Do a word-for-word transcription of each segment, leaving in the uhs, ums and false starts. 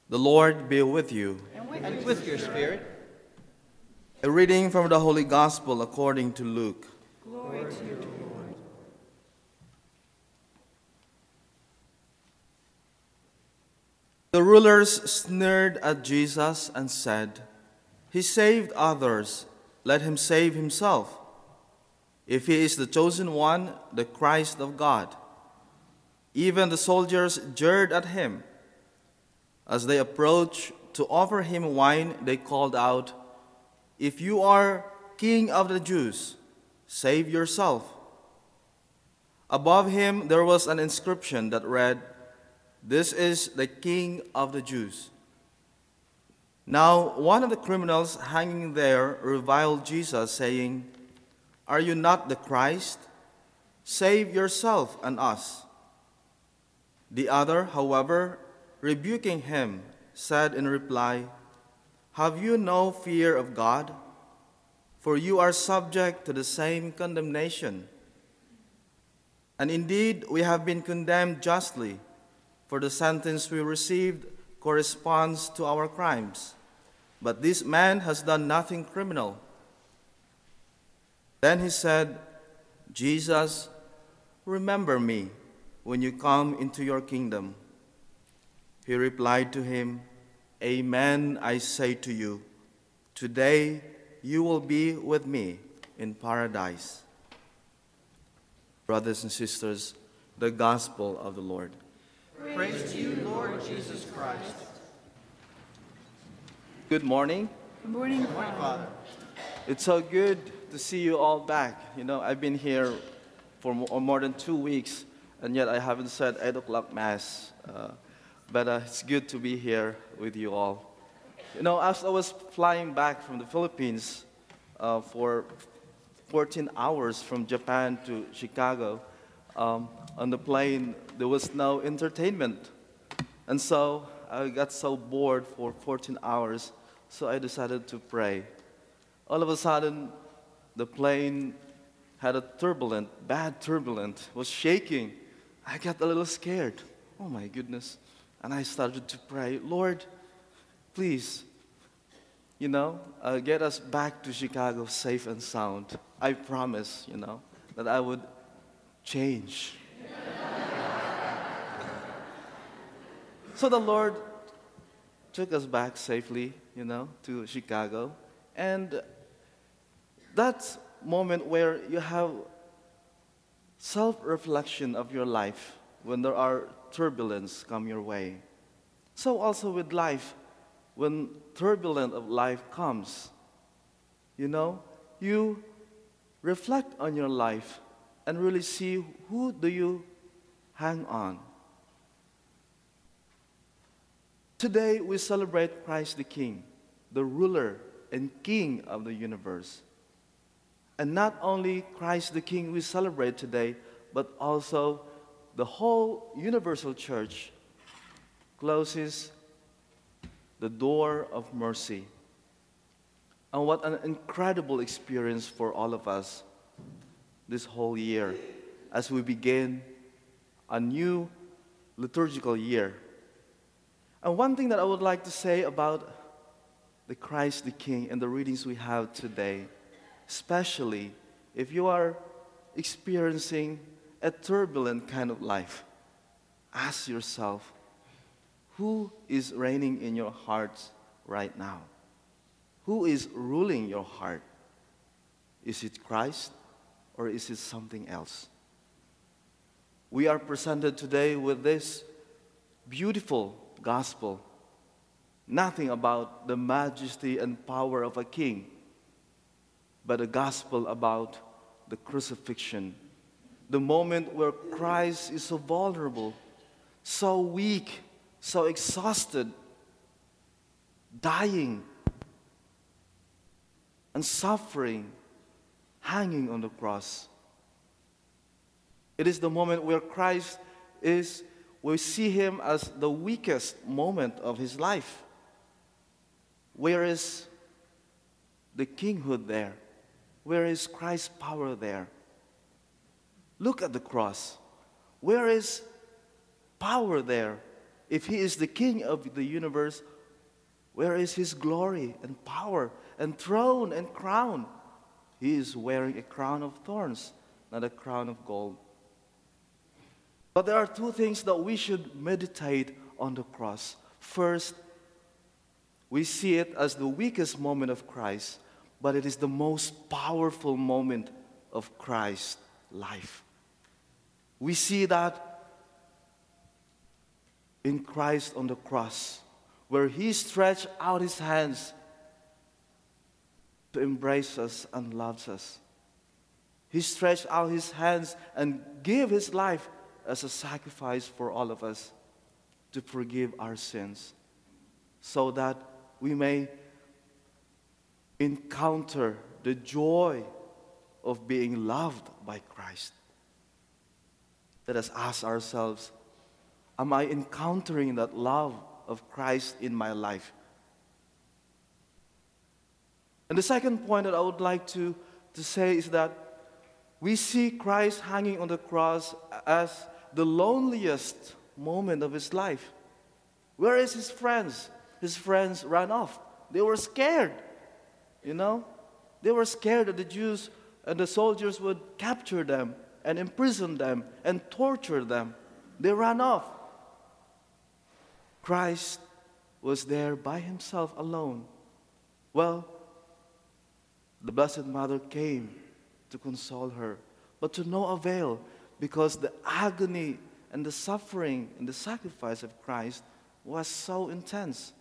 The Lord be with you. And with, and with your spirit. A reading from the Holy Gospel according to Luke. Glory to you, Lord. The rulers sneered at Jesus and said, "He saved others. Let him save himself. If he is the chosen one, the Christ of God." Even the soldiers jeered at him. As they approached to offer him wine, they called out, "If you are King of the Jews, save yourself." Above him there was an inscription that read, "This is the King of the Jews." Now one of the criminals hanging there reviled Jesus, saying, "Are you not the Christ? Save yourself and us." The other, however, rebuking him, said in reply, "Have you no fear of God? For you are subject to the same condemnation. And indeed, we have been condemned justly, for the sentence we received corresponds to our crimes. But this man has done nothing criminal." Then he said, "Jesus, remember me when you come into your kingdom." He replied to him, "Amen, I say to you, today you will be with me in paradise." Brothers and sisters, the gospel of the Lord. Praise to you, Lord Jesus Christ. Good morning. Good morning, Good morning, Father. Father. It's so good to see you all back. You know, I've been here for mo- more than two weeks, and yet I haven't said eight o'clock Mass. Uh, but uh, it's good to be here with you all. You know, as I was flying back from the Philippines uh, for fourteen hours from Japan to Chicago, um, on the plane, there was no entertainment. And so I got so bored for fourteen hours, so I decided to pray. All of a sudden, the plane had a turbulent, bad turbulent, was shaking. I got a little scared. Oh my goodness. And I started to pray, "Lord, please, you know, uh, get us back to Chicago safe and sound. I promise, you know, that I would change." So the Lord took us back safely, you know, to Chicago. And that moment where you have self-reflection of your life when there are turbulence come your way. So also with life, when turbulence of life comes, you know, you reflect on your life and really see who do you hang on. Today we celebrate Christ the King, the ruler and King of the universe. And not only Christ the King we celebrate today, but also the whole universal church closes the door of mercy. And what an incredible experience for all of us this whole year as we begin a new liturgical year. And one thing that I would like to say about the Christ the King and the readings we have today, especially if you are experiencing a turbulent kind of life, ask yourself, who is reigning in your hearts right now? Who is ruling your heart? Is it Christ or is it something else? We are presented today with this beautiful gospel. Nothing about the majesty and power of a king, but a gospel about the crucifixion. The moment where Christ is so vulnerable, so weak, so exhausted, dying and suffering, hanging on the cross. It is the moment where Christ is, we see him as the weakest moment of his life. Where is the kinghood there? Where is Christ's power there? Look at the cross. Where is power there? if he is the king of the universe, where is his glory and power and throne and crown? He is wearing a crown of thorns, not a crown of gold. But there are two things that we should meditate on the cross. First, we see it as the weakest moment of Christ, but it is the most powerful moment of Christ's life. We see that in Christ on the cross, where he stretched out his hands to embrace us and loves us. He stretched out his hands and gave his life as a sacrifice for all of us to forgive our sins, so that we may encounter the joy of being loved by Christ. Let us ask ourselves, am I encountering that love of Christ in my life? And the second point that I would like to, to say is that we see Christ hanging on the cross as the loneliest moment of his life. Where is his friends? His friends ran off. They were scared, you know. They were scared that the Jews and the soldiers would capture them and imprison them and torture them. They ran off. Christ was there by himself alone. Well, the Blessed Mother came to console her, but to no avail, because the agony and the suffering and the sacrifice of Christ was so intense.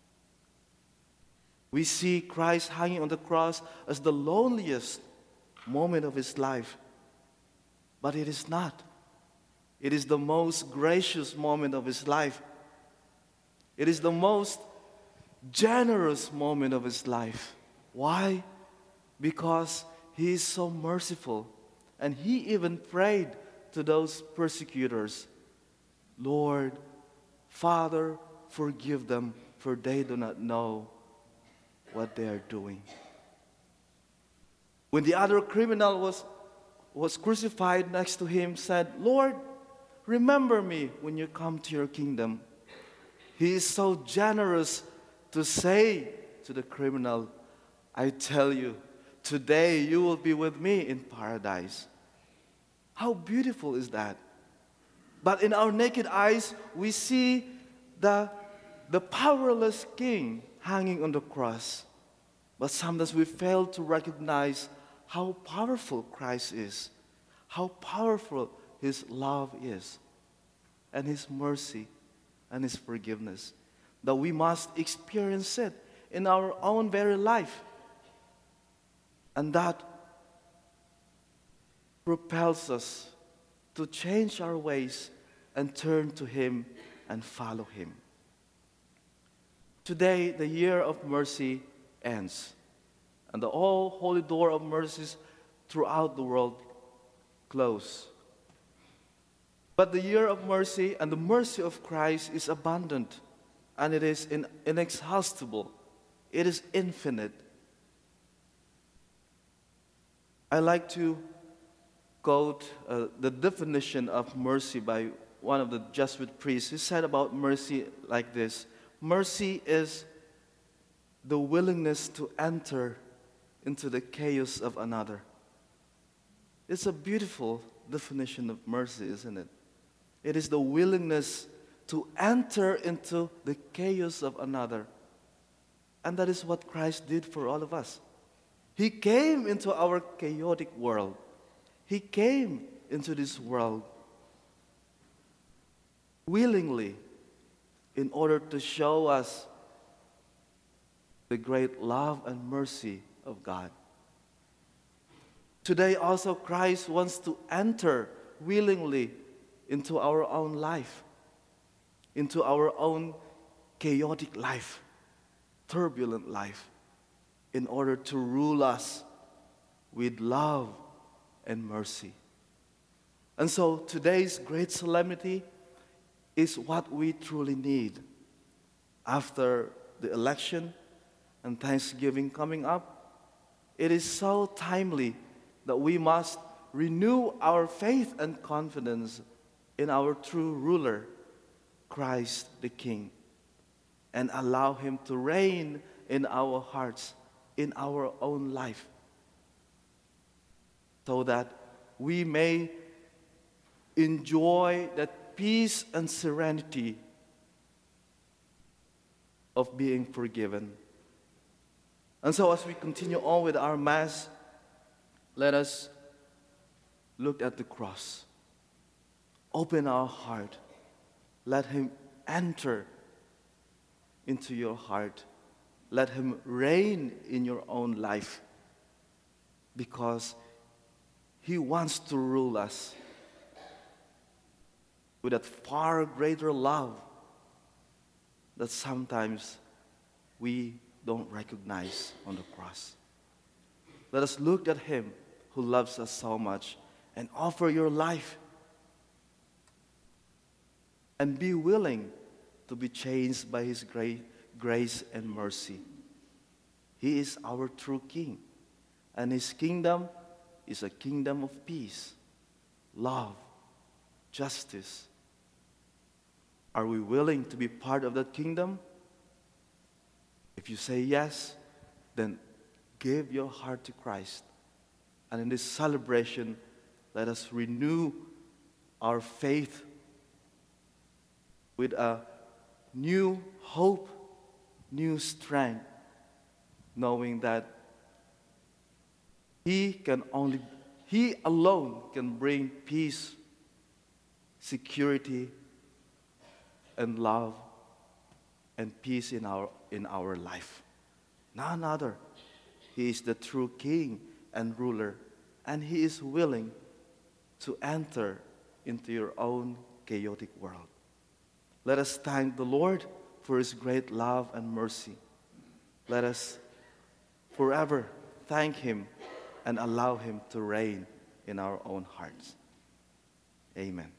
We see Christ hanging on the cross as the loneliest moment of his life. But it is not. It is the most gracious moment of his life. It is the most generous moment of his life. Why? Because he is so merciful. And he even prayed to those persecutors, Lord, Father, forgive them, for they do not know what they are doing. When the other criminal was, was crucified next to him, said, Lord, remember me when you come to your kingdom. He is so generous to say to the criminal, I tell you, today you will be with me in paradise. How beautiful is that? But in our naked eyes, we see the, the powerless king hanging on the cross. But sometimes we fail to recognize how powerful Christ is, how powerful his love is, and his mercy and his forgiveness, that we must experience it in our own very life. And that propels us to change our ways and turn to him and follow him. Today, the year of mercy ends, and the all holy door of mercies throughout the world close. But the year of mercy and the mercy of Christ is abundant, and it is in, inexhaustible. It is infinite. I like to quote uh, the definition of mercy by one of the Jesuit priests. He said about mercy like this: mercy is the willingness to enter into the chaos of another. It's a beautiful definition of mercy, isn't it? It is the willingness to enter into the chaos of another. And that is what Christ did for all of us. He came into our chaotic world. He came into this world willingly in order to show us the great love and mercy of God. Today also Christ wants to enter willingly into our own life, into our own chaotic life, turbulent life, in order to rule us with love and mercy. And so today's great solemnity is what we truly need. After the election and Thanksgiving coming up, it is so timely that we must renew our faith and confidence in our true ruler, Christ the King and allow Him to reign in our hearts, in our own life, so that we may enjoy that peace and serenity of being forgiven. And so as we continue on with our Mass, let us look at the cross. Open our heart. Let Him enter into your heart. Let Him reign in your own life, because He wants to rule us with that far greater love that sometimes we don't recognize on the cross. Let us look at Him who loves us so much and offer your life and be willing to be changed by His great grace and mercy. He is our true King, and His kingdom is a kingdom of peace, love, justice. Are we willing to be part of that kingdom? If you say yes, then give your heart to Christ. And in this celebration, let us renew our faith with a new hope, new strength, knowing that He can only, He alone can bring peace, security, and love and peace in our in our life. None other. He is the true King and ruler, and He is willing to enter into your own chaotic world. Let us thank the Lord for His great love and mercy. Let us forever thank Him and allow Him to reign in our own hearts. Amen.